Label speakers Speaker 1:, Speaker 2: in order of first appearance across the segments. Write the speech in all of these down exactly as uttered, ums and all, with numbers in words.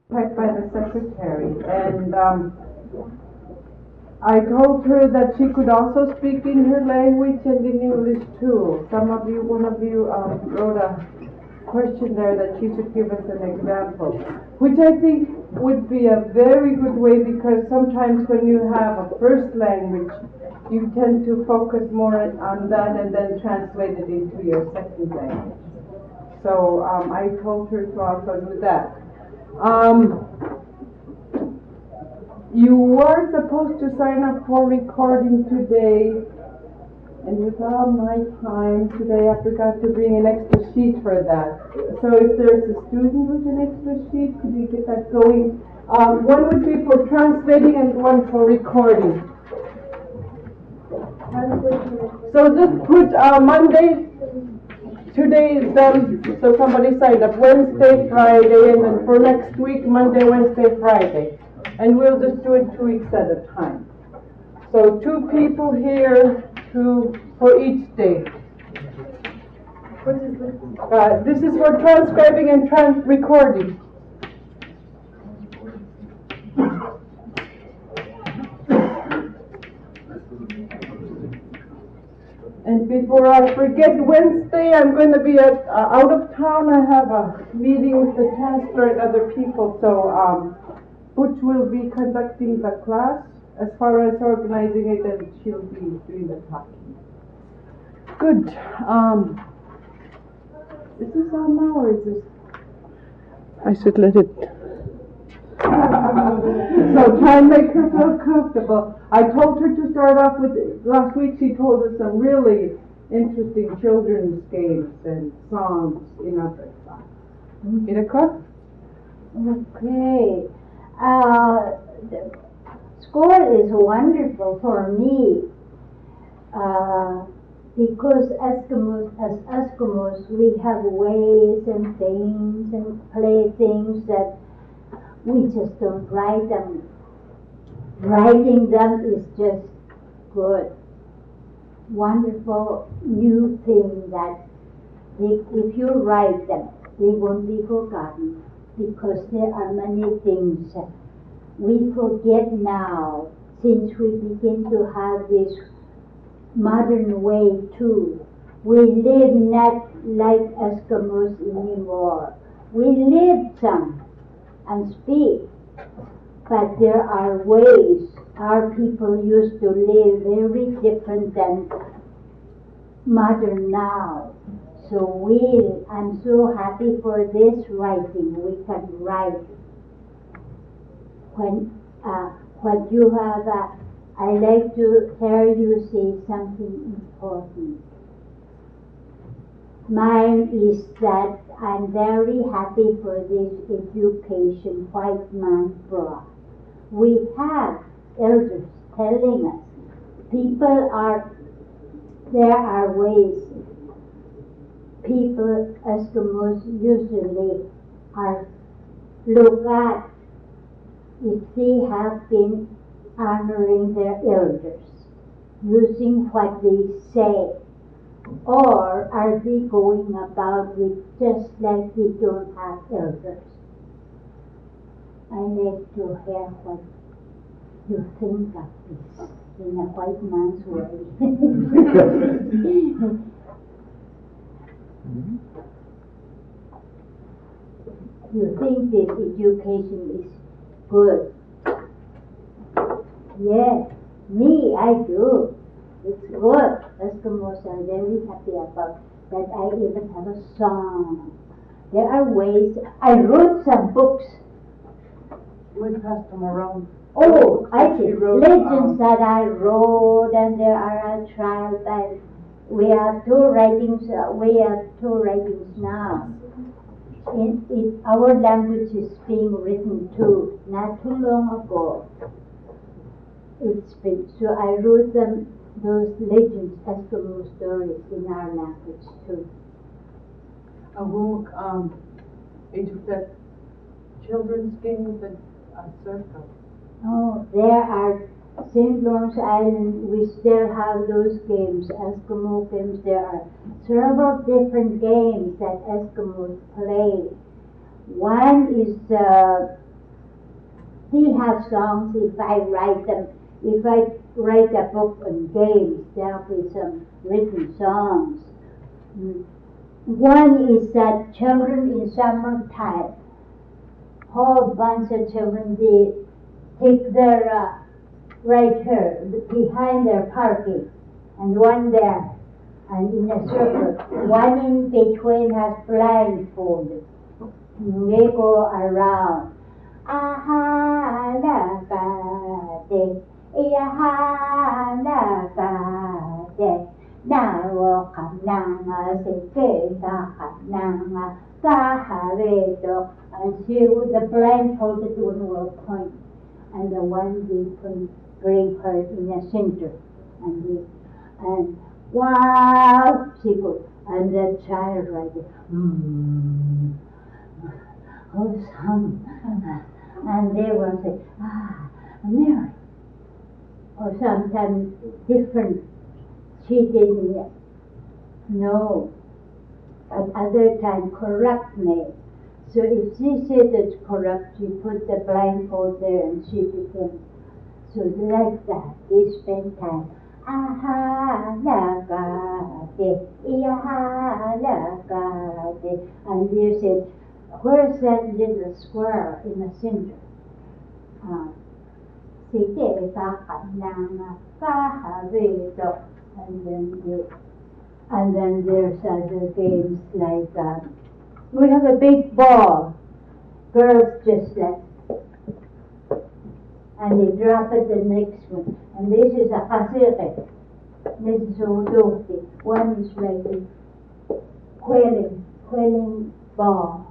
Speaker 1: Typed by the secretary, and um, I told her that she could also speak in her language and in English too. Some of you, one of you um, wrote a question there that she should give us an example, which I think would be a very good way, because sometimes when you have a first language, you tend to focus more on that and then translate it into your second language. So um, I told her to also do that. Um, you were supposed to sign up for recording today, and without my time today, I forgot to bring an extra sheet for that. So if there's a student with an extra sheet, could you get that going? Um, one would be for translating and one for recording. So just put uh, Monday. Today is done, so somebody signed up Wednesday, Friday, and then for next week, Monday, Wednesday, Friday. And we'll just do it two weeks at a time. So two people here, two for each day. What is this? Uh, this is for transcribing and trans recording. And before I forget, Wednesday I'm going to be at, uh, out of town. I have a meeting with the chancellor and other people, so um, Butch will be conducting the class as far as organizing it, and she'll be doing the talking. Good. Um, is this on now, or is this? I should let it. So try and make her feel comfortable. I told her to start off with, last week she told us some really interesting children's games and songs in Africa. Iraka?
Speaker 2: Okay. Uh, school is wonderful for me uh, because Eskimos, as Eskimos, we have ways and things and playthings that we just don't write them. Writing them is just good, wonderful new thing that they, if you write them, they won't be forgotten, because there are many things we forget now since we begin to have this modern way too. We live not like Eskimos anymore. We live some and speak, but there are ways our people used to live very different than modern now. So we, I'm so happy for this writing. We can write. When uh, what you have, uh, I like to hear you say something important. Mine is that I'm very happy for this education white man brought. We have elders telling us people are, there are ways people, Eskimos usually are looked at if they have been honoring their elders, using what they say. Or are they going about it just like they don't have elders? I like to hear what you think of this in a white man's way. You think this education is good? Yes, me, I do. It's good. Eskimos are very happy about that. I even have a song. There are ways. I wrote some books.
Speaker 1: We passed them around.
Speaker 2: Oh, I see.
Speaker 1: Wrote,
Speaker 2: Legends
Speaker 1: um,
Speaker 2: that I wrote, and there are a tribe. And we have two writings. Uh, we have two writings now. In, in our language is being written too. Not too long ago. It's been so. I wrote them. Those legends, Eskimo stories in our language too.
Speaker 1: A book, um, that children's games and a circle.
Speaker 2: Oh, there are Saint Lawrence Island. We still have those games, Eskimo games. There are several different games that Eskimos play. One is uh, He has songs. If I write them, if I write a book on games, there'll be some written songs. Mm. One is that children in summertime, whole bunch of children, they take their uh, right here behind their parking, and one there, and in a circle. One in between has blindfolded. They go around. Aha, nagade, iha, nagade. Nawo kananga, seketa kananga, kaharedo. And she, the blindfolded one will point, and the one they can bring her in the center. And they, and wow, she goes, and the child right there, hmm. Oh, some, and they will say, ah, Mary. Or sometimes different, she didn't know. At other time, corrupt me. So if she said it's corrupt, she put the blindfold there and she became, so like that, they spend time. Aha, lagade, iha, lagade. And they said, where's that little square in the center? Uh, and then they, and then there's other games like uh, we have a big ball, girls just like, and they drop it the next one. And this is a kasire, this is a udoki. One is like a quelling, quelling ball.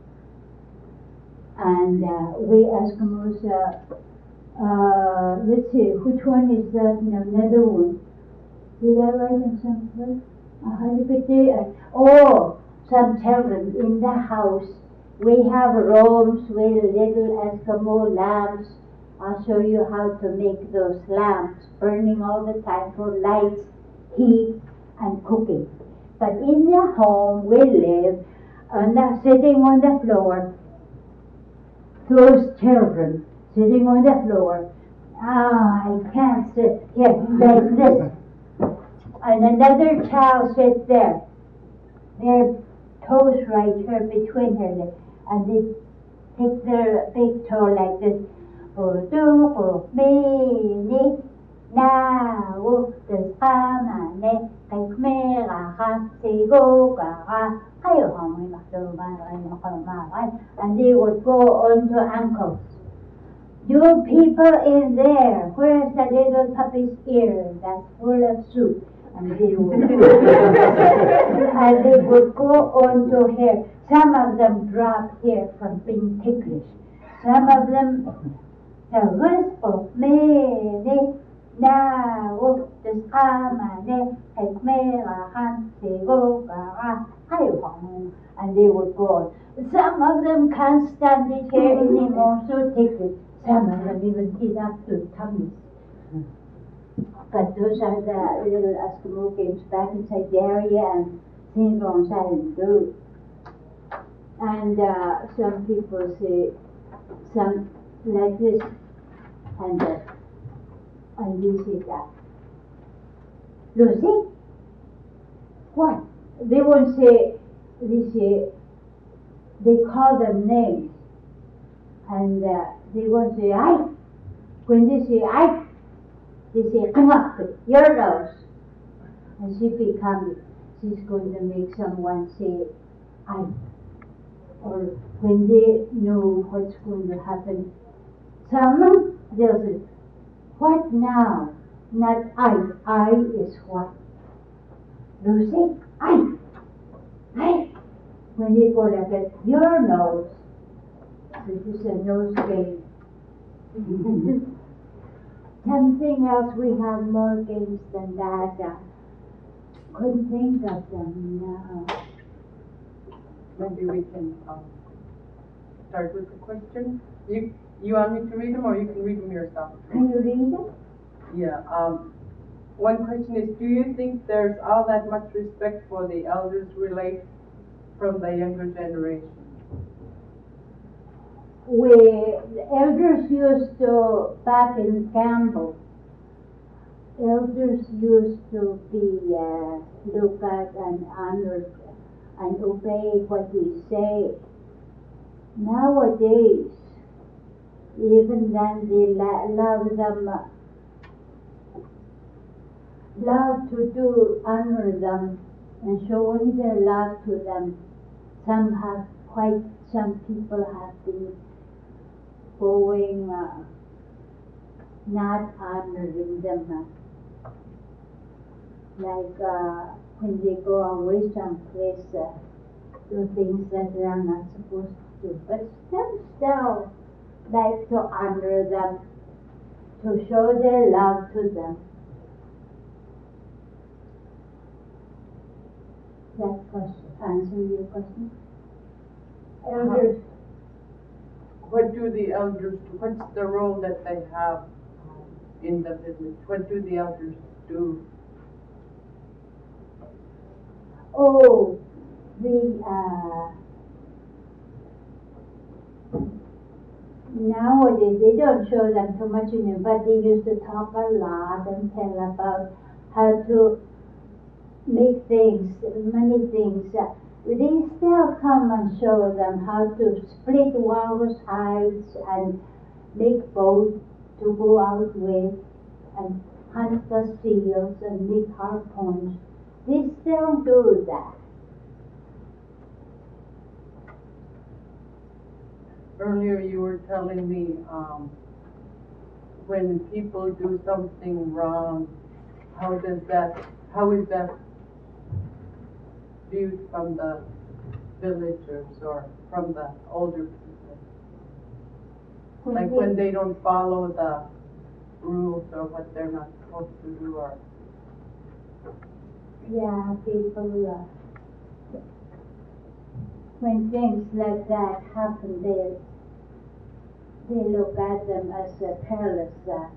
Speaker 2: And uh, we Eskimos, uh, uh, let's see, which one is that? No, another one. Did I write them somewhere? Uh, oh, some children in the house. We have rooms with little Eskimo lamps. I'll show you how to make those lamps, burning all the time for lights, heat, and cooking. But in the home we live, on the, sitting on the floor, those children sitting on the floor, ah, I can't sit here like this. And another child sits there, their toes right here between her legs, and they take their big toe like this. Uduko mini na wo tsama ne kaikmera ha sigo ga kayo hamay makdoma ay and they would go on to ankles. You people in there, where's the little puppy's ear that's full of soup? And they would and they would go on to hair. Some of them drop hair from being ticklish. Some of them the rest of me now the skamane take me han go and they would go on. Some of them can't stand it here anymore, so ticklish. Some of them even eat up to tummies. But those are the little Eskimo games back in Siberia and Saint Lawrence Island do. And uh, some people say, some like this, and uh, and we say that. Lucy? What? They won't say, they say, they call them names. And uh, they won't say, I. When they say, I, they say, come up, your nose. And she becomes, she's going to make someone say, I. Or when they know what's going to happen, some, they'll say, what now? Not I. I is what? Lucy, I. I. When they go like that, your nose. This is a nose game. Something else, we have more games than that. Uh, couldn't think of them now.
Speaker 1: Maybe we can um, start with the question. You you want me to read them, or you can read them yourself?
Speaker 2: Can you read them?
Speaker 1: Yeah. Um, one question is, do you think there's all that much respect for the elders relate from the younger generation?
Speaker 2: we, the elders used to, back in Campbell, elders used to be uh, looked at and honored and obey what they say. Nowadays, even then they la- love them, uh, love to do, honor them, and showing their love to them. Some have quite, some people have been going, uh, not honoring them. Uh, like uh, when they go away someplace, uh, do things that they are not supposed to do. But still, still like to honor them, to show their love to them. That question, answer your question? Elders.
Speaker 1: What do the elders do? What's the role that they have in the village? What do the elders do?
Speaker 2: Oh, the uh, nowadays they don't show them too much in it, but they used to talk a lot and tell about how to make things, many things. Uh, they still come and show them how to split walrus hides and make boats to go out with and hunt the seals and make harpoons. They still do that.
Speaker 1: Earlier you were telling me um, when people do something wrong, how does that, how is that viewed from the villagers or from the older people?
Speaker 2: When
Speaker 1: Like
Speaker 2: they,
Speaker 1: when they don't follow the rules or what they're not supposed to do, or
Speaker 2: yeah, people, uh, when things like that happen, they they look at them as uh, careless. Uh,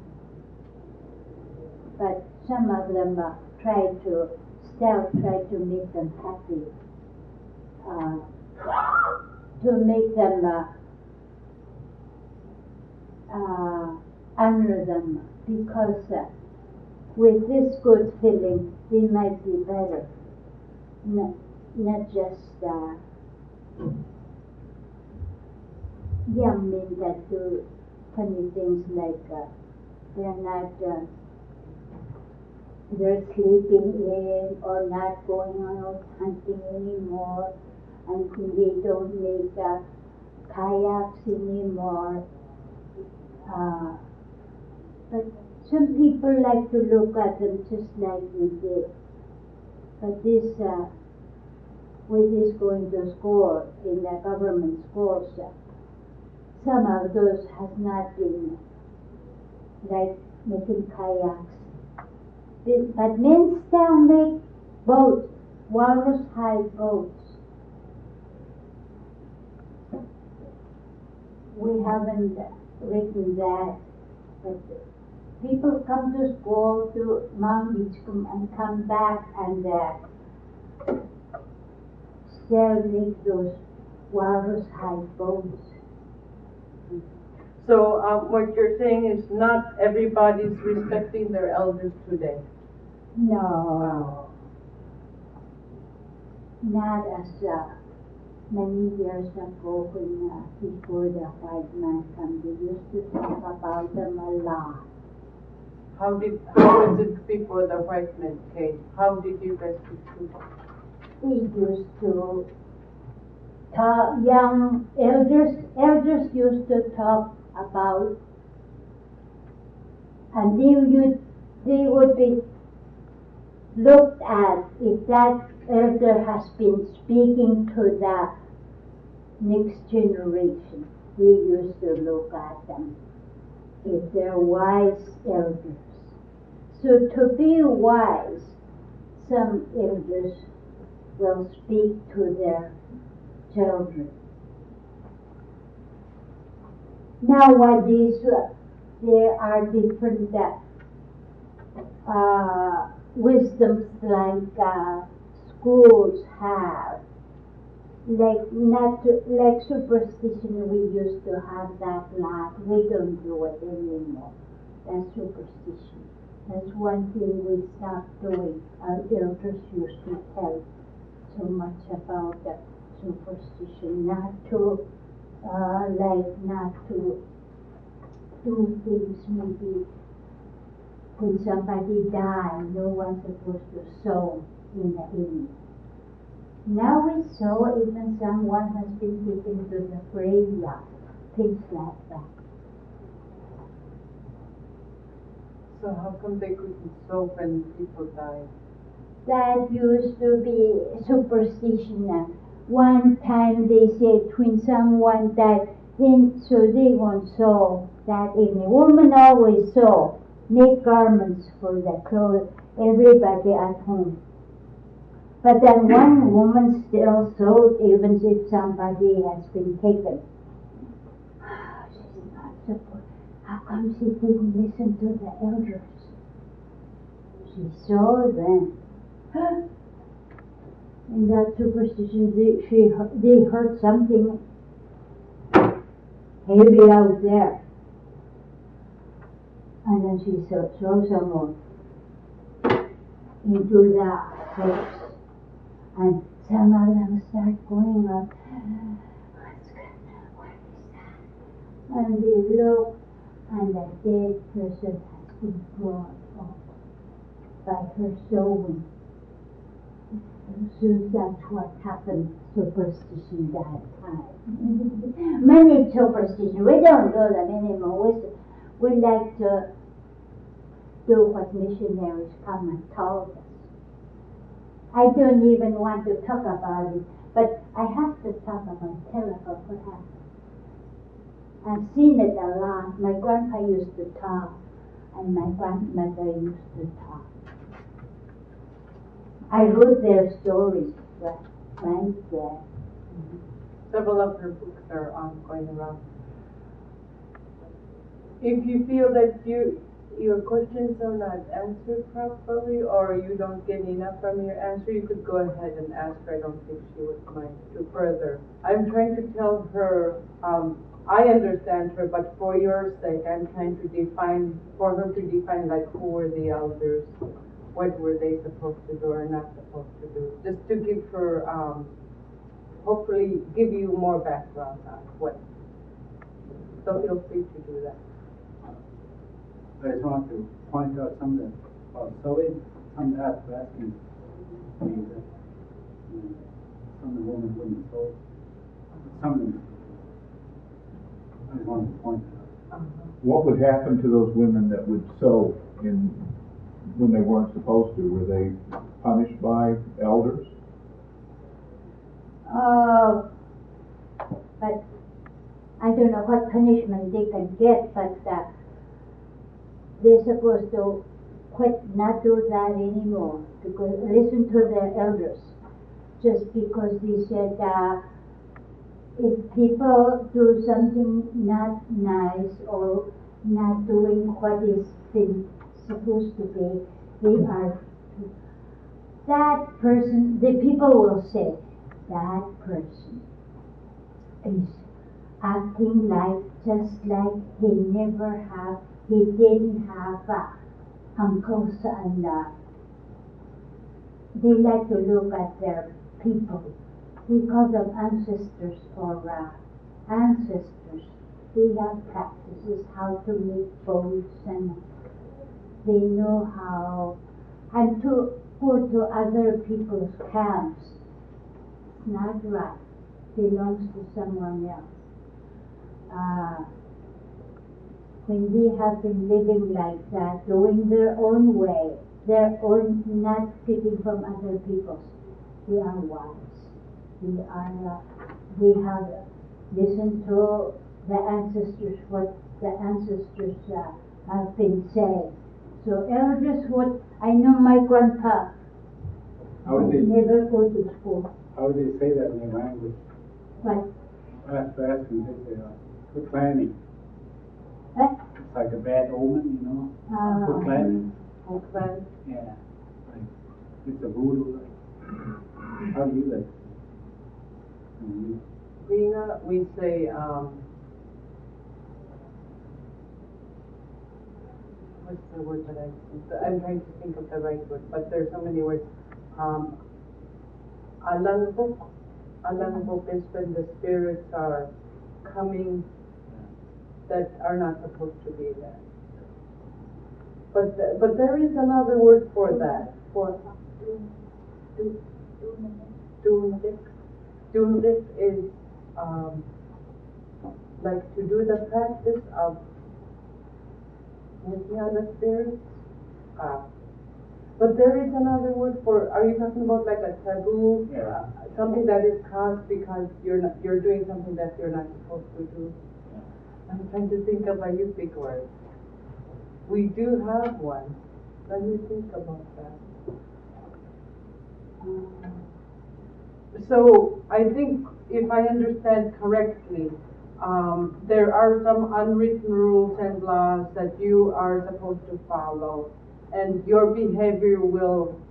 Speaker 2: but some of them uh, try to still try to make them happy, uh, to make them uh, uh, honor them, because uh, with this good feeling they might be better, not, not just uh, young men that do funny things like uh, they're not uh, they're sleeping in or not going out hunting anymore, and they don't make uh, kayaks anymore. Uh, but some people like to look at them just like we did. But this, uh, with this going to school, in the government schools, uh, some of those has not been like making kayaks. But men still make boats, walrus hide boats. We haven't written that, but people come to school to Mount Beach and come back and uh, still make those walrus hide boats.
Speaker 1: so um, what you're saying is not everybody's respecting their elders today.
Speaker 2: No, not as uh, many years ago when uh, before the white man came, they used to talk about them a lot.
Speaker 1: How did how was it before the white men came? How did you guys do?
Speaker 2: They used to talk, young elders, elders used to talk about, and they would, they would be looked at if that elder has been speaking to the next generation. They used to look at them if they're wise elders. So to be wise, some elders will speak to their children. Nowadays, uh, there are different uh, uh, wisdoms like uh, schools have. like not to, like superstition. We used to have that lot. We don't do it anymore. That's superstition. That's one thing we stopped doing. Our elders used to tell so much about the superstition, not to uh, like not to do things maybe when somebody died, no one's supposed to sow in the hymn. Now we saw even someone has been taken to the graveyard, things like that.
Speaker 1: So how come they couldn't sow when people died?
Speaker 2: That used to be superstition. One time they said when someone died, then so they won't sow that evening. Women always sow, make garments for the clothes, everybody at home. But then one woman still sewed even if somebody has been taken. She's not supposed. How come she didn't listen to the elders? She saw them. In that superstition, they, she, they heard something heavy out there. And then she saw, saw someone into the house. And some of them start going up. What's going on? What is that? And they look, and the dead person has been brought up by her sewing. So that's what happened, superstition that time. Many superstition, we don't do them anymore. We, we like to do what missionaries come and told us. I don't even want to talk about it, but I have to talk about telephone what happened. I've seen it a lot. My grandpa used to talk, and my grandmother used to talk. I wrote their stories right, right there. Mm-hmm.
Speaker 1: Several of her books are um, going around. If you feel that you your questions are not answered properly, or you don't get enough from your answer, you could go ahead and ask her. I don't think she would mind to further. I'm trying to tell her, um, I understand her, but for your sake, I'm trying to define, for her to define, like, who were the elders, what were they supposed to do or not supposed to do, just to give her, um, hopefully, give you more background on what. So feel free to do that.
Speaker 3: I just want to point out some of the, uh, sewing, some of that asking me that uh, some of the women wouldn't sew, some of them. I just wanted to point that out.
Speaker 1: Uh-huh.
Speaker 4: What would happen to those women that would sew in when they weren't supposed to? Were they punished by elders?
Speaker 2: Oh, but I don't know what punishment they can get, but uh, they're supposed to quit, not do that anymore, because listen to their elders. Just because they said uh, if people do something not nice or not doing what is been supposed to be, they are that person. The people will say that person is acting like just like he never have. He didn't have uh, uncles and uh, they like to look at their people. We call them ancestors or uh, ancestors. They have practices how to make bows and they know how and to go to other people's camps. It's not right. Belongs to someone else. Uh, When they have been living like that, going their own way, their own, not speaking from other people's, they are wise. They are, uh, they have listened to the ancestors, what the ancestors uh, have been saying. So elders, what I know, my grandpa
Speaker 3: How do they
Speaker 2: never go to school.
Speaker 3: How do they say that in their language?
Speaker 2: What?
Speaker 3: I have to ask them. They say, uh, "Good planning."
Speaker 2: What?
Speaker 3: It's like a bad omen, you know.
Speaker 2: Uh,
Speaker 3: Good planning.
Speaker 1: Okay.
Speaker 3: Yeah. Like it's a voodoo. Like. How do you like? And you,
Speaker 1: Rina, we say, um, what's the word that I, I'm trying to think of the right word, but there's so many words. Um, alangbuk, alangbuk is when the spirits are coming that are not supposed to be there. But, the, but there is another word for that, for Dundik. Dundik is um, like to do the practice of looking at the spirits. Uh, but there is another word for, are you talking about like a taboo?
Speaker 3: Yeah.
Speaker 1: Uh, something that is caused because you're not, you're doing something that you're not supposed to do? I'm trying to think of a Yupik word. We do have one. Let me think about that. So I think if I understand correctly, um, there are some unwritten rules and laws that you are supposed to follow, and your behavior will,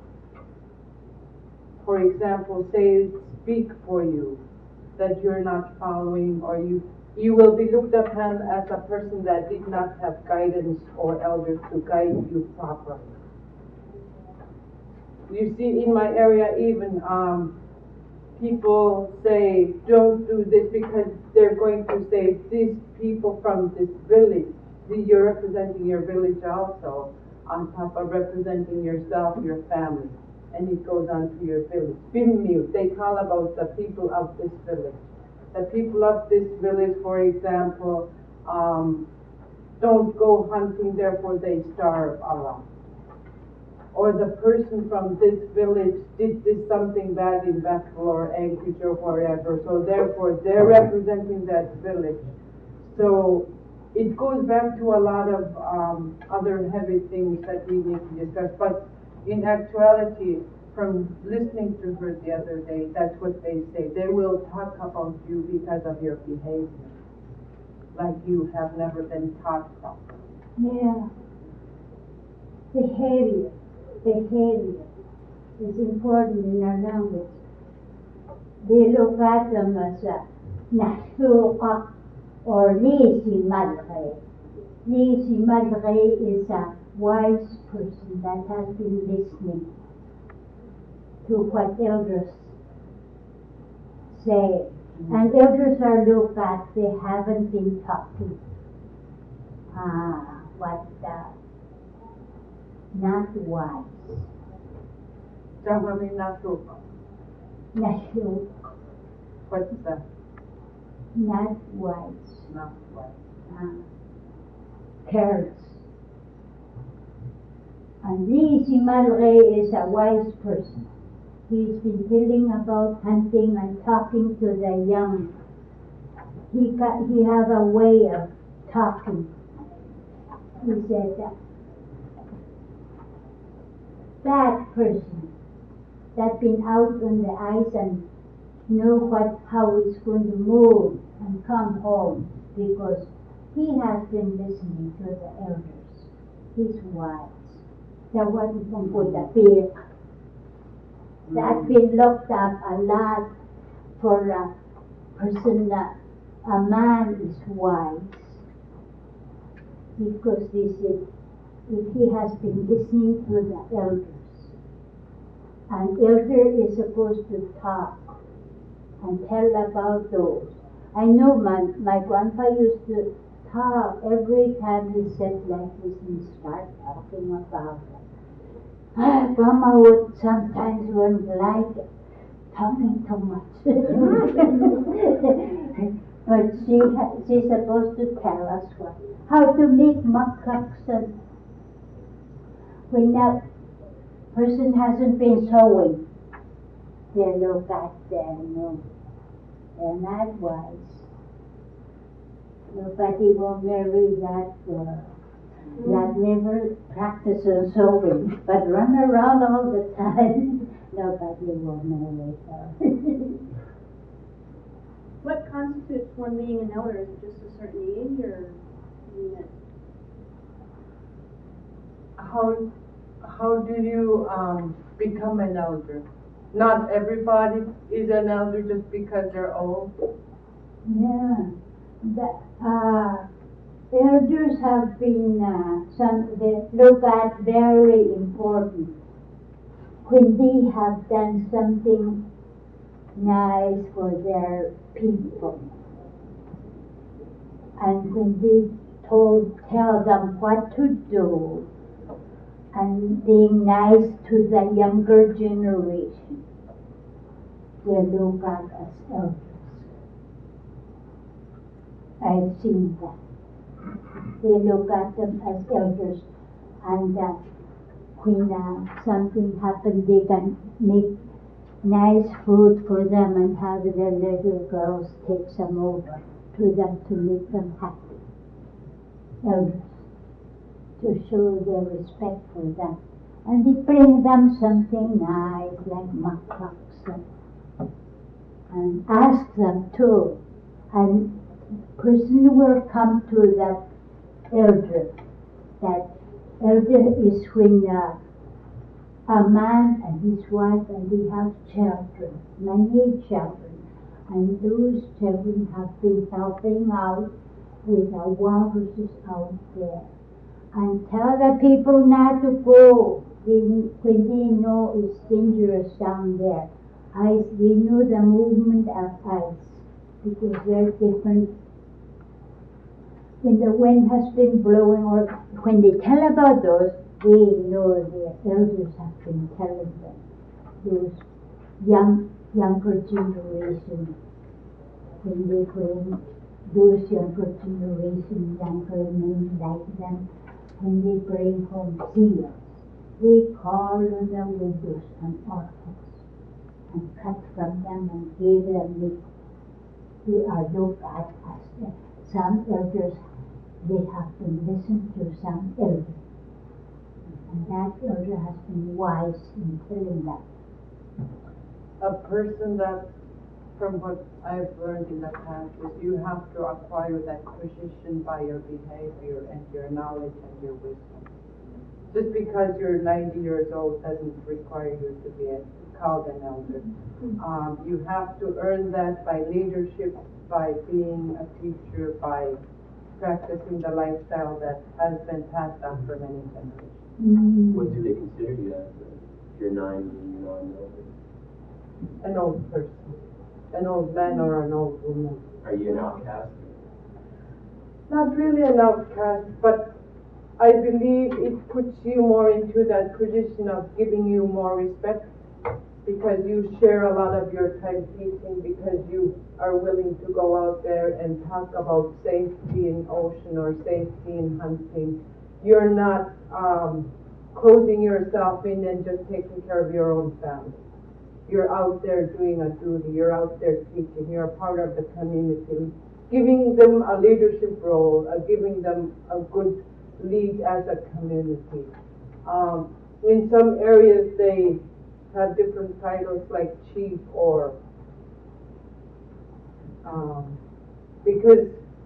Speaker 1: for example, say speak for you that you're not following, or you you will be looked upon as a person that did not have guidance or elders to guide you properly. You see, in my area, even um, people say, don't do this because they're going to say, these people from this village, see, you're representing your village also, on top of representing yourself, your family. And it goes on to your village. Bimmiu, they call about the people of this village. The people of this village, for example, um, don't go hunting, therefore they starve Allah. Or the person from this village did this something bad in battle or Anchorage or wherever, so therefore they're representing that village. So it goes back to a lot of um, other heavy things that we need to discuss. But in actuality, from listening to her the other day, that's what they say. They will talk about you because of your behavior, like you have never been taught properly.
Speaker 2: Yeah. Behavior. Behavior is important in our language. They look at them as a nahsuqa or lisi madre. Lisi madre is a wise person that has been listening to what elders say. And elders are looked at, they haven't been talking. Ah, what the not wise.
Speaker 1: Jawami nasuka.
Speaker 2: Nashuk,
Speaker 1: What's that?
Speaker 2: not wise.
Speaker 1: Not wise.
Speaker 2: Uh, careless. And Lisi Malre is a wise person. He's been telling about hunting and talking to the young. He got, he has a way of talking. He said that that person that been out on the ice and know what how it's going to move and come home because he has been listening to the elders. He's wise. The one from Budapest that been looked up a lot for a person that a man is wise because they said if he has been listening to the elders, an elder is supposed to talk and tell about those. I know my, my grandpa used to talk every time he said like this and start talking about it. Ah, Grandma would sometimes wouldn't like it, talking too much. But she ha- she's supposed to tell us what, how to make maklaksan. When that person hasn't been sewing, they look at them, no, they're not wise. Nobody will marry that girl that never practices sewing, but run around all the time. Nobody will marry her.
Speaker 5: What constitutes one being an elder? Is it just a certain age, or I mean, it,
Speaker 1: How how do you um, become an elder? not everybody is an elder just because they're old.
Speaker 2: Yeah, the uh, elders have been uh, some they look at very important when they have done something nice for their people, and when they told tell them what to do, and being nice to the younger generation, they look at as elders. I've seen that. They look at them as elders, and uh, when uh, something happens, they can make nice food for them and have their little girls take some over to them to make them happy. Elders, to show their respect for them. And they bring them something nice like macaques and, and ask them too. And person will come to the elder. That elder is when uh, a man and his wife and they have children, many children, and those children have been helping out with the walruses out there. And tell the people not to go they, when they know it's dangerous down there. Ice, they know the movement of ice because they're different. When the wind has been blowing, or when they tell about those, they know their elders have been telling them. Those young, younger generation, when they bring those younger generation, younger men like them, when they bring home seals, they call on the widows and orphans and cut from them and give them meat. They are looked at as some elders. They have to listen to some elder, and that elder has been wise in telling them.
Speaker 1: A person that, from what I've learned in the past, is you have to acquire that position by your behavior and your knowledge and your wisdom. Just because you're ninety years old doesn't require you to be a, called an elder. Um, you have to earn that by leadership, by being a teacher, by practicing the lifestyle that has been passed on for many generations.
Speaker 2: Mm.
Speaker 6: What do they consider you as? If you're nine and you're not an elder?
Speaker 1: An old person, an old man or an old woman.
Speaker 6: Are you an outcast?
Speaker 1: Not really an outcast, but I believe it puts you more into that position of giving you more respect, because you share a lot of your time teaching, because you are willing to go out there and talk about safety in ocean or safety in hunting. You're not um, closing yourself in and just taking care of your own family. You're out there doing a duty. You're out there teaching. You're a part of the community, giving them a leadership role, uh, giving them a good lead as a community. Um, in some areas, they have different titles like chief or um, because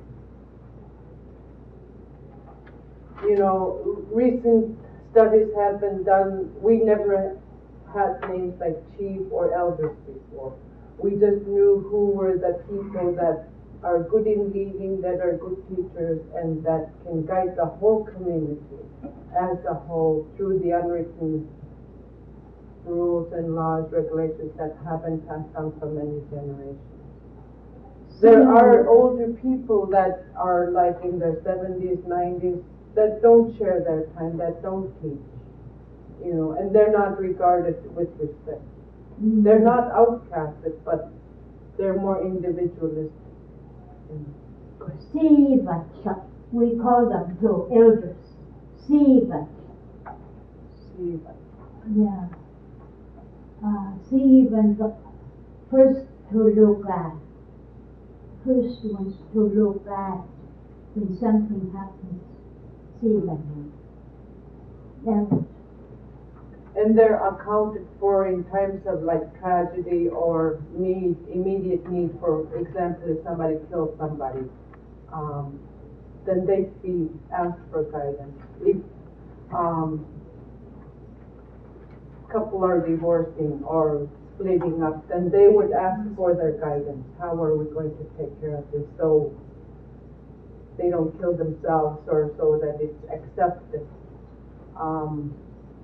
Speaker 1: you know recent studies have been done. We never had names like chief or elders before. We just knew who were the people that are good in leading, that are good teachers, and that can guide the whole community as a whole through the unwritten rules and laws, regulations that have been passed on for many generations. There are older people that are like in their seventies, nineties, that don't share their time, that don't teach, you know, and they're not regarded with respect. Mm-hmm. They're not outcasted, but they're more individualistic.
Speaker 2: Sivacha, we call them too, elders. Sivacha.
Speaker 1: Sivacha.
Speaker 2: Yeah. Uh, see even the first to look at, first ones to look at when something happens. See them. Yeah.
Speaker 1: And they're accounted for in times of like tragedy or need, immediate need. For example, if somebody kills somebody, um, then they'd be asked for guidance. If um, couple are divorcing or splitting up, then they would ask for their guidance. How are we going to take care of this so they don't kill themselves, or so that it's accepted? Um,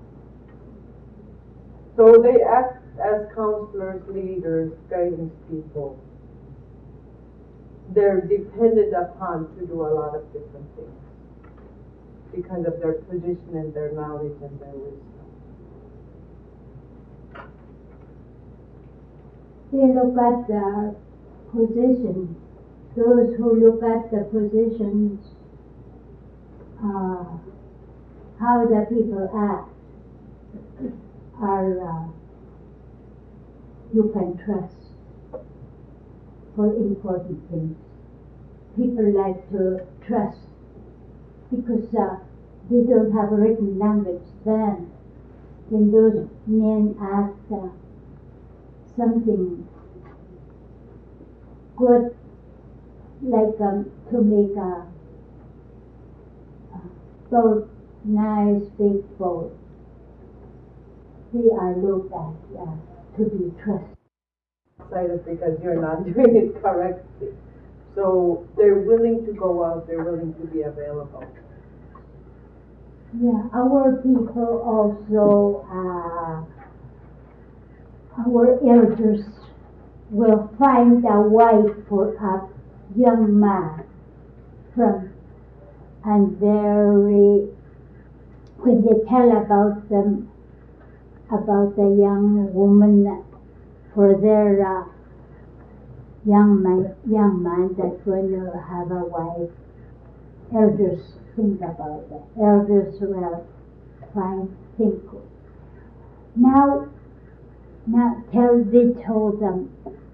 Speaker 1: so they act as counselors, leaders, guidance people. They're depended upon to do a lot of different things because of their position and their knowledge and their wisdom.
Speaker 2: They look at the position. Those who look at the positions, uh, how the people act, are uh, you can trust for important things. People like to trust because uh, they don't have a written language. Then, when those men ask uh, something good, like um, to make a, a boat, nice big boat, they are looked at uh, to be trusted.
Speaker 1: Excited because you're not doing it correctly. So they're willing to go out, they're willing to be available.
Speaker 2: Yeah, our people also, uh, our elders will find a wife for a young man from, and very, when they tell about them, about the young woman for their uh, young man, young man that's going to have a wife, elders think about that. Elders will find think. Now, now tell they told them,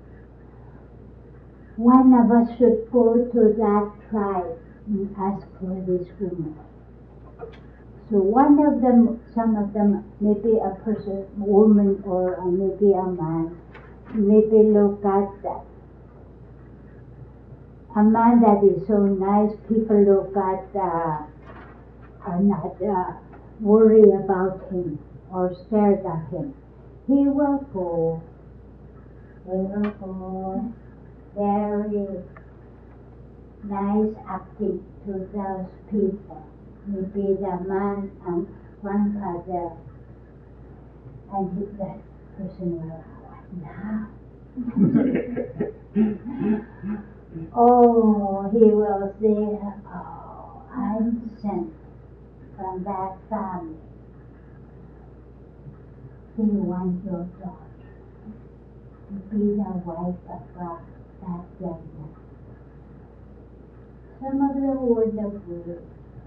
Speaker 2: one of us should go to that tribe and ask for this woman. So one of them, some of them, maybe a person, woman, or uh, maybe a man, maybe look at that. A man that is so nice, people look at, uh, are not uh, worry about him or scared at him. He will go, he will go very nice acting to those people. Maybe the man and one father, and he, that person will now. Oh, he will say, oh, I'm sent from that family. They want your daughter to be the wife of God, that young man. Some of them wouldn't agree.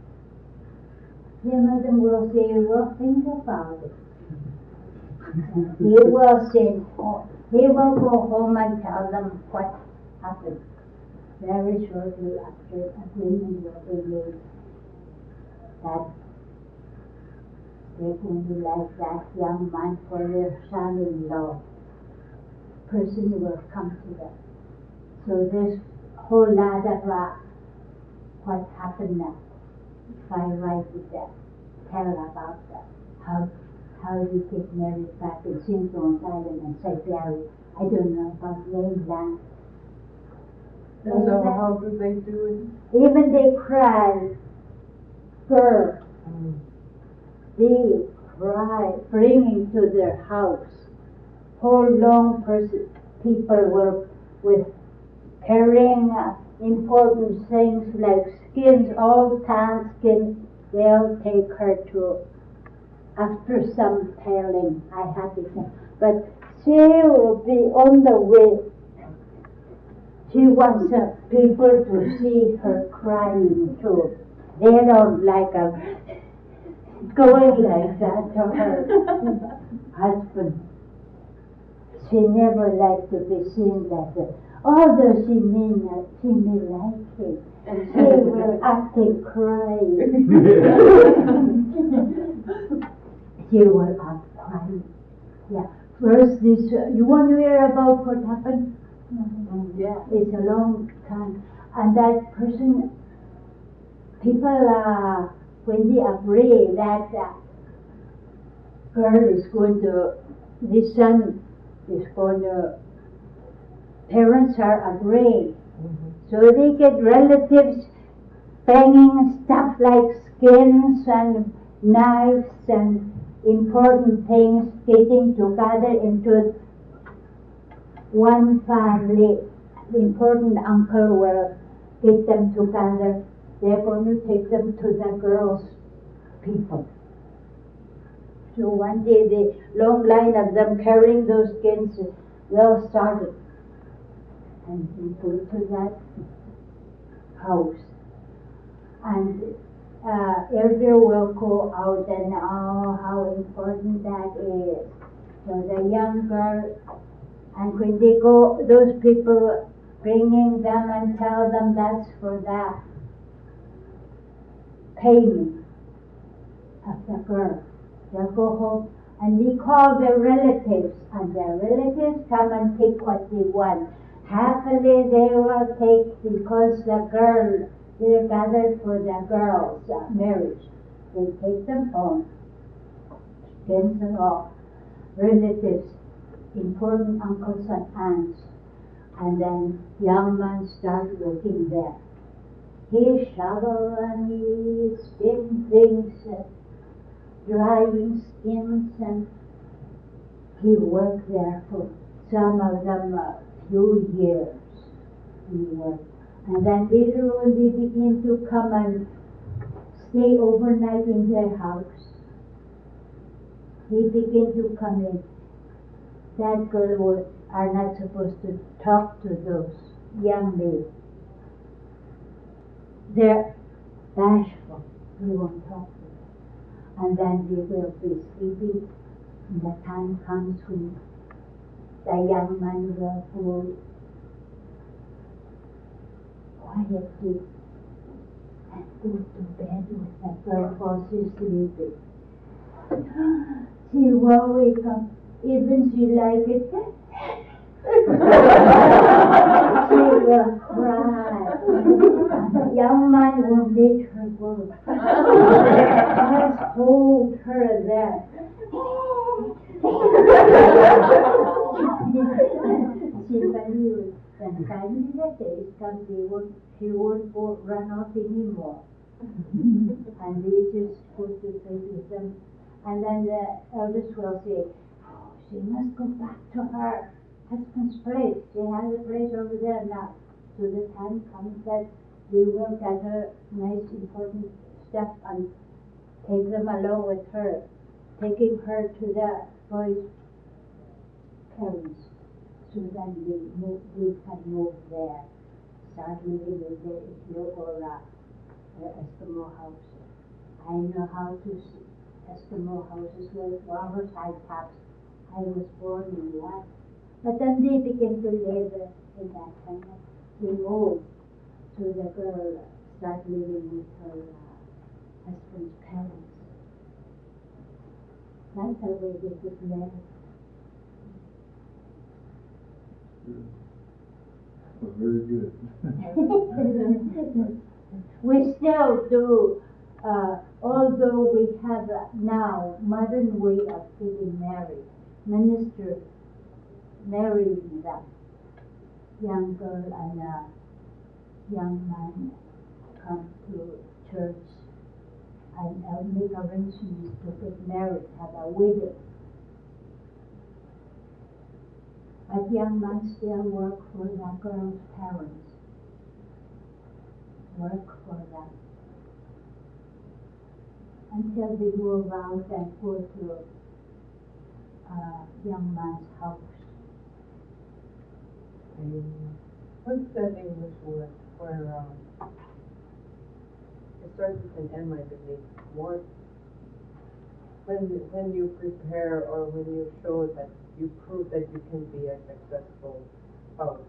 Speaker 2: Some of them will say, well, think about it. He will send home. He will go home and tell them what happened. Very shortly after agreement will be made that they're going to like that young man for their son-in-law. Person will come to them. So there's a whole lot of uh, what happened now. If I write it down, tell about that. How how you get married back in Sinton Island and Siberia. I don't know about mainland.
Speaker 1: So how do they do
Speaker 2: Even they cry, girl.
Speaker 1: it?
Speaker 2: They cry, bringing to their house. Whole long person, people were with carrying uh, important things like skins, all tan skins. They'll take her to. After some telling, I had to say, but she will be on the way. She wants uh, people to see her crying too. They don't like her going like that to her husband. She never liked to be seen that way. Although she may not, she may like it. She will acting crying. She will act crying. Yeah. First, this. Uh, you want to hear about what happened? Mm-hmm.
Speaker 1: Yeah.
Speaker 2: It's a long time, and that person, people, uh, when they agree that uh, girl is going to, this son is going to, parents are agreeing. So they get relatives bringing stuff like skins and knives and important things, getting together into one family. The important uncle will get them together. They're going to take them to the girls' people. So one day the long line of them carrying those skins well started. And they go to that house. And uh, elder will go out and oh, how important that is. So the young girl, and when they go, those people bringing them and tell them that's for that payment of the girl. They'll go home and they call their relatives, and their relatives come and take what they want. Happily they will take, because the girl, they're gathered for the girl's uh, marriage. They take them home, skins and all, relatives, important uncles and aunts, and then young man starts working there. He shovel and he spin things, uh, drying skins, and he worked there for some of them a few years. He worked. And then later on they begin to come and stay overnight in their house. He began to come in. That girl was, are not supposed to talk to those young men. They're bashful. They won't talk to them. And then they will be sleeping. And the time comes when the young man will fall quietly and go to bed with the girl while she's sleeping. She will wake up, even she like it. She will cry. The young man will make her go. Just hold her there. She believes. And finally the days come, they won't, she won't go run off anymore. And they just go to play with them. And then the eldest will say, oh, she must go back to her husband's place. She has a place over there now. So the time comes that they will gather nice important stuff and take them along with her, taking her to the boy's parents. So that they, move, they can move there, start living in the Igloo or uh, the Eskimo houses. I know how to see Eskimo houses with rubber side tops. I was born in one. But then they begin to live in that kind of, they move. So the girl start living with her uh, husband's parents. That's the way they get married.
Speaker 4: Well, very good.
Speaker 2: We still do, uh, although we have uh, now modern way of getting married, minister marrying them, young girl and a young man come to church and uh, make arrangements to get married, have a wedding. But young man still work for the girl's parents. Work for them. Until they move out and go to uh, young man's house.
Speaker 7: Mm. What's that English word where um, it starts with an M, I believe. More when when you prepare or when you show that you prove that you can be a successful spouse.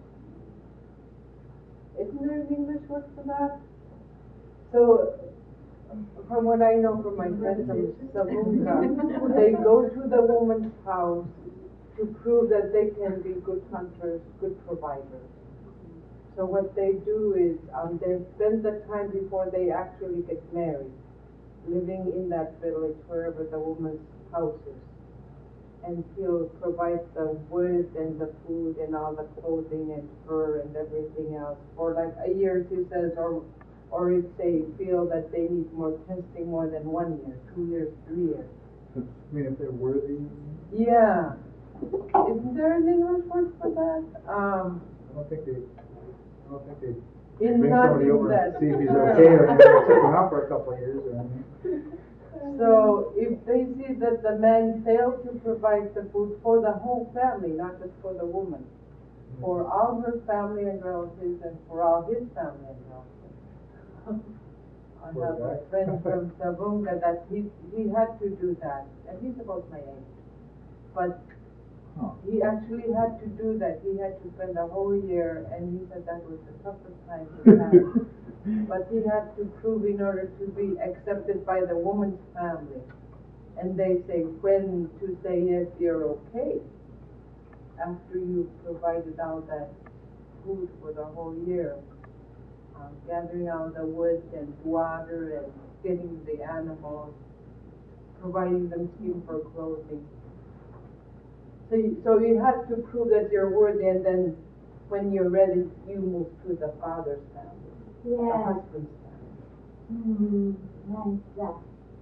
Speaker 7: Isn't there an English word for that? So, from what I know from my friends from Savunga, they go to the woman's house to prove that they can be good hunters, good providers. So what they do is um, they spend the time before they actually get married, living in that village, wherever the woman's house is.
Speaker 1: and he'll provide the wood and the food and all the clothing and fur and everything else for like a year, she says, or or if they feel that they need more testing more than one year, two years, three years.
Speaker 8: I mean, if they're worthy,
Speaker 1: Yeah. Isn't there an English word for that? Um,
Speaker 8: I don't think they, I don't think they
Speaker 1: in
Speaker 8: bring
Speaker 1: not
Speaker 8: somebody
Speaker 1: in
Speaker 8: over and
Speaker 1: that.
Speaker 8: see if he's okay, or anything, check him out for a couple of years or anything.
Speaker 1: So if they see that the man failed to provide the food for the whole family, not just for the woman, for all her family and relatives and for all his family and relatives. I
Speaker 8: Poor
Speaker 1: have a
Speaker 8: guy.
Speaker 1: friend from Sabunga that he, he had to do that, and he's about my age. But
Speaker 4: Huh.
Speaker 1: he actually had to do that. He had to spend a whole year, and he said that was the toughest time he had. But he had to prove in order to be accepted by the woman's family. And they say when to say yes, you're okay, after you've provided all that food for the whole year, um, gathering all the wood and water and getting the animals, providing them skin for clothing. So you, so you have to prove that you're worthy, and then when you're ready, you move to the father's family, the
Speaker 2: Yeah,
Speaker 1: husband's family.
Speaker 2: mm, like that.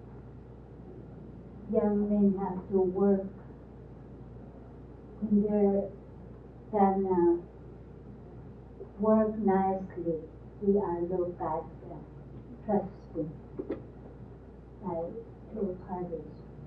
Speaker 2: Young men have to work when they're done, uh, work nicely. We are looked at, uh, trusting by two parties.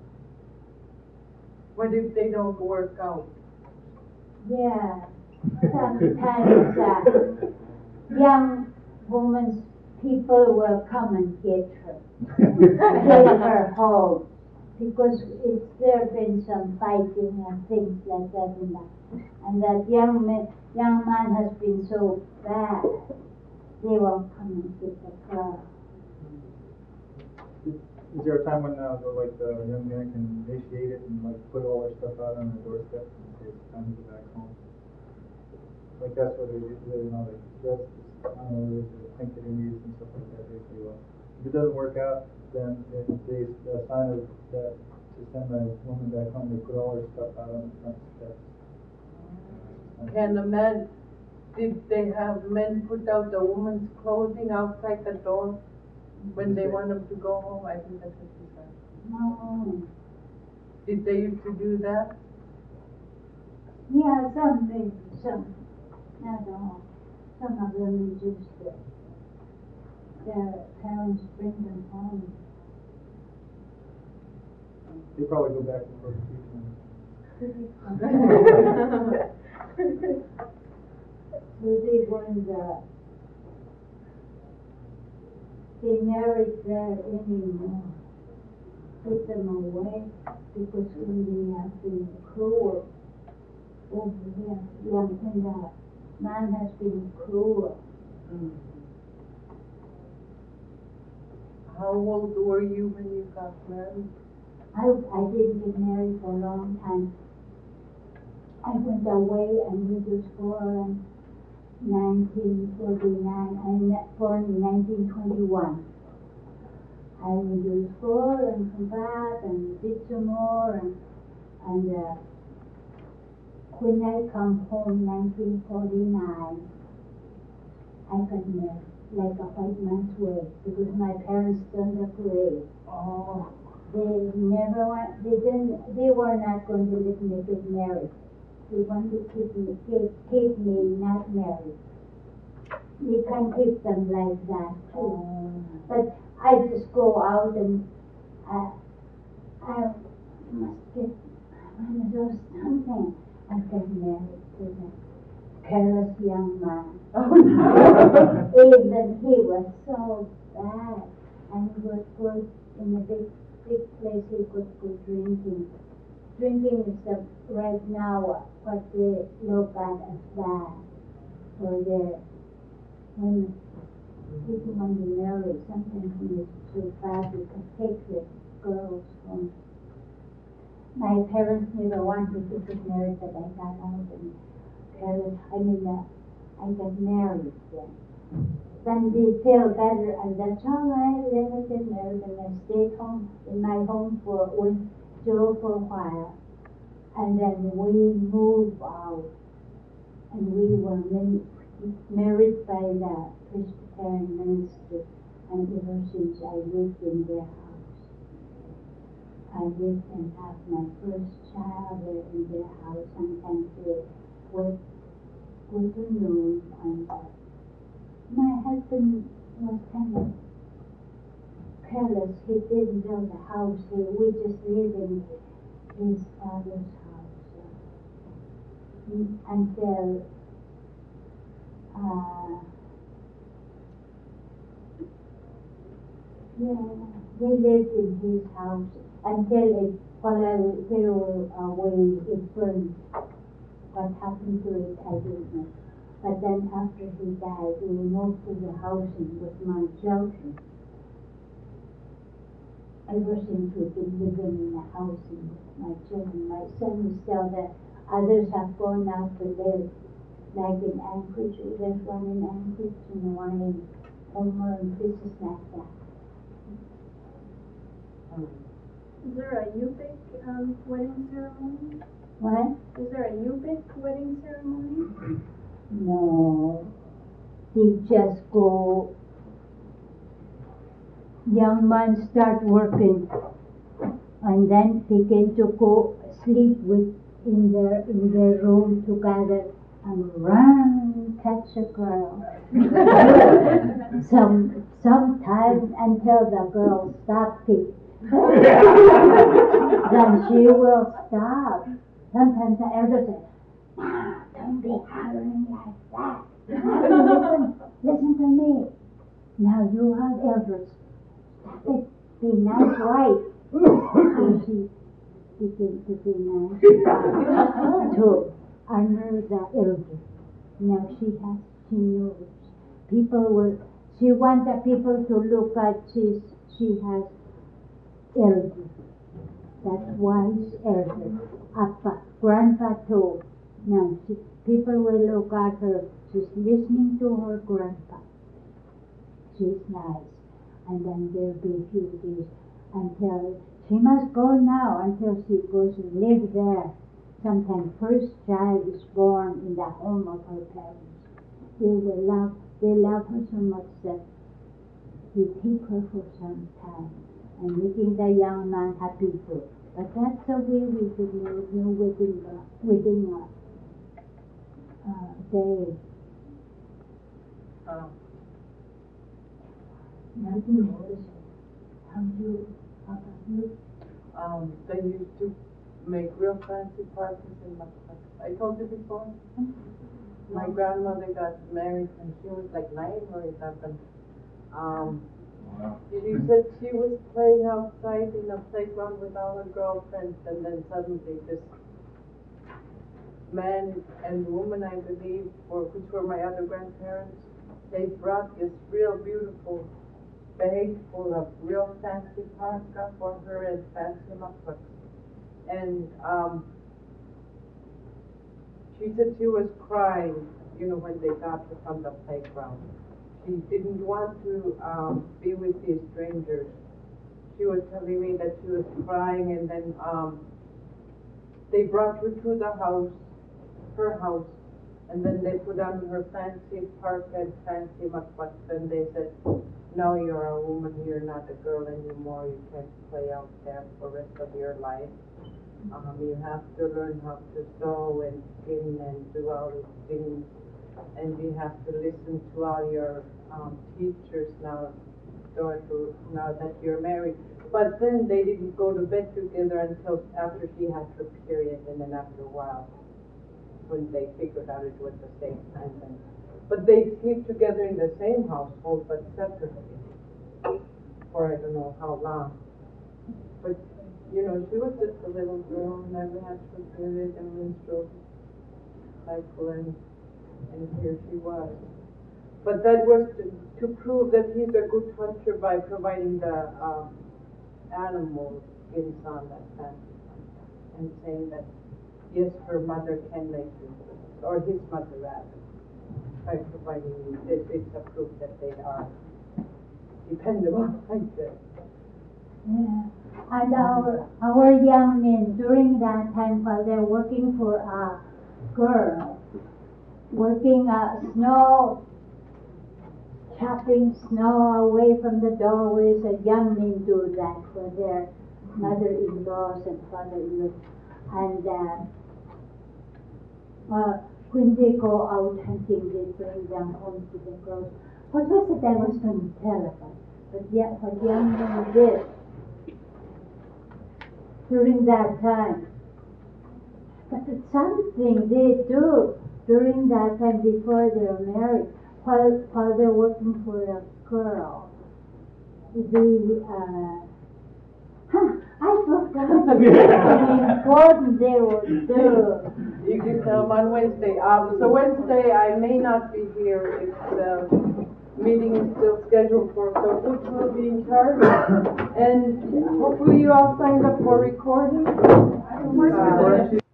Speaker 1: What if they don't work out?
Speaker 2: Yeah, sometimes uh, young women's people will come and get her, take her home, because it's there been some fighting and things like that in that, and that young man, young man has been so bad, they won't come and get the girl.
Speaker 8: Is there a time when, uh, the, like, the young man can initiate it and, like, put all their stuff out on the doorstep and say it's time to go back home? Like, that's what they do, they, you know, like, that's, I don't know, there's the think that he needs and stuff like that, they say, well, if it doesn't work out, then it, they, a sign of that, to send the woman back home, they put all her stuff out on the front steps.
Speaker 1: Can a man, did they have men put out the woman's clothing outside the door when they want them to go home? I think that's what she said.
Speaker 2: No,
Speaker 1: Did they used to do that?
Speaker 2: yeah, some maybe, some, not all, some of them is just, uh, their parents bring them home.
Speaker 8: They probably go back and forth a few times.
Speaker 2: So they weren't, uh, they married there anymore. Put them away because when they have been cruel over there, young and the man has been cruel.
Speaker 1: Mm. How old were you when you got married?
Speaker 2: I, I didn't get married for a long time. I went away and we was born in nineteen forty-nine. I'm born in nineteen twenty-one. I went to school and come back and did some more, and and uh, when I come home nineteen forty-nine, I got married like a white man's way because my parents done the parade.
Speaker 1: Oh.
Speaker 2: They never want, they didn't, they were not going to let me get married. They wanted to keep me, keep, keep me not married. You can keep them like that too. But I just go out and I, I must get, I want to do something. I got married to a careless young man. Even he was so bad, and he would go in a big, big place. He could go drinking. Drinking is the, right now what they look at as bad for their when people want to marry. Sometimes when it's so bad, they can take the girls home. My parents never wanted to get married, but I got out and careless. I mean, uh, I got married then. Then they feel better, and that's all right. Then I get married, and I stayed home in my home for with Joe for a while. And then we moved out, and we were min- married by the Presbyterian ministry, and ever since I lived in their house. I lived and had my first child there in their house, sometimes they would go to noon, and uh, my husband was kind of careless. He didn't build a house. He, we just lived in his father's house uh, until uh, yeah, we lived in his house until it, while I was there away, it burned. What happened to it, I don't know. But then after he died, we moved to the housing with my children. Ever since we've been living in the housing with my children, my son is still there. Others have gone out to live, like in Anchorage. There's one in Anchorage and one in Homer and places like that.
Speaker 5: Is there a Yupik um, wedding ceremony?
Speaker 2: What?
Speaker 5: Is there a Yupik wedding ceremony?
Speaker 2: No. They just go, young man start working and then begin to go sleep with in their in their room together and run catch a girl. some sometime until the girl stops it. Then she will stop. Sometimes the elder says, "Now, don't be hollering like that. listen, listen to me. Now you have elders. Stop it. Be nice, right?" So she begins to be nice to honor the elder. Now she has, she knows. People will, she wants the people to look at she's, she has elder. That's wise elder. Appa, grandpa too. Now she, people will look at her. She's listening to her grandpa. She's nice. And then there'll be a few days until she must go now until she goes and live there. Sometimes first child is born in the home of her parents. They will love, they love her so much that they keep her for some time and making the young man happy too. But that's the way we did no, no wedding, uh, wedding uh, uh, day.
Speaker 7: Um,
Speaker 2: Nothing more. How do you, how about you?
Speaker 7: um, they used to make real fancy parties in my place. I told you before. My grandmother got married when she was like nine or eleven. Um, she said she was playing outside in a playground with all her girlfriends, and then suddenly this man and woman, I believe, or which were my other grandparents, they brought this real beautiful bag full of real fancy parka for her and fancy mufflers. And um, she said she was crying, you know, when they got her from the playground. She didn't want to um, be with these strangers. She was telling me that she was crying, and then um, they brought her to the house, her house, and then they put on her fancy parka and fancy mufflers, and they said, "No, you're a woman, you're not a girl anymore, you can't play out there for the rest of your life. Um, you have to learn how to sew and spin and do all these things, and you have to listen to all your um, teachers now, to, now that you're married." But then they didn't go to bed together until after she had her period, and then after a while, when they figured out it was the same time. Then. But they sleep together in the same household, but separately, for I don't know how long. But you know, she was just a little girl, never had her period and menstrual cycle, and, and here she was. But that was to, to prove that he's a good hunter by providing the um, animal skins on that fancy hunter, and saying that, yes, her mother can make you, or his mother rather, by providing you this. It's a proof that they are dependable, like that.
Speaker 2: Yeah. And our, our young men during that time while they're working for a girl, working uh, snow, chopping snow away from the doorways, uh, young men do that for their mother-in-laws and father-in-laws. And uh, uh, when they go out hunting, they bring them home to the girls. What was it I was going to tell about? But yeah, what young men did during that time. But it's something they do during that time before they're married, while while they're working for a girl. The uh, huh, I forgot something important they would do.
Speaker 1: You can come on Wednesday. Um, so Wednesday I may not be here if the meeting is still scheduled for, so Butch will be in charge. And hopefully you all signed up for recording. Uh,